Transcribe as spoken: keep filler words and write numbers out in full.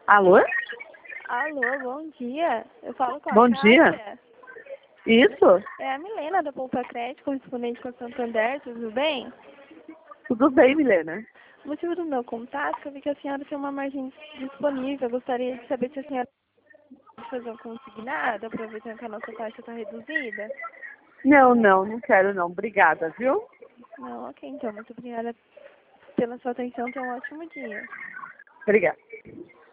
Alô? Alô, bom dia. Eu falo com a Bom Kátia. dia. Isso? É a Milena da Poupa Crédito, correspondente com a Santander, tudo bem? Tudo bem, Milena? O motivo do meu contato é que eu vi que a senhora tem uma margem disponível. Eu gostaria de saber se a senhora pode fazer um consignado, aproveitando que a nossa taxa está reduzida. Não, não, não quero não. Obrigada, viu? Não, ok, então. Muito obrigada pela sua atenção. Tenha um ótimo dia. Obrigada.